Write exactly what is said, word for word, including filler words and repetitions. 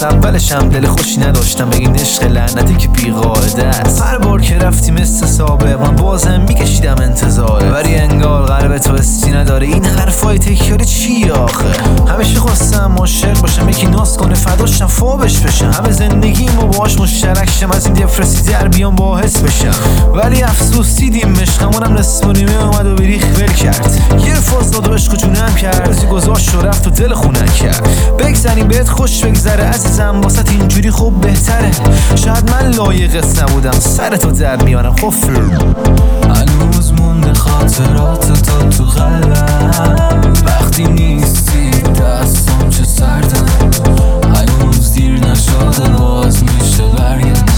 از اولش هم دل خوشی نداشتم بگین عشق لعنتی که بی قاعده است. هر بار که رفتی مثل سابق من بازم میکشیدم انتظاره، ولی انگار قلب تو استی نداره. این حرفای تکراری چی آخه؟ همیشه خواستم عاشق باشم یکی ناز کنه فداشم فوبش بشم، همه زندگیمو باهاش مشترک شم، از این دپرسی در بیام باحث بشم. ولی افسوس دیدیم عشقمونم نصف و نیمه اومد و بریخ ول کرد. یه فاز داد و عشق جونم کرد، روزی گذاشت و رفت و دل خونم کرد. بگذنی بهت خوش بگذره عزیزم، واسه اینجوری خوب بهتره. شاید من لایقت نبودم سرتو در میارم خفر. هنوز مونده خاطرات تا تو قلبم، وقتی نیستی دستام چه سردم. هنوز دیر نشده باز میشه برگرد.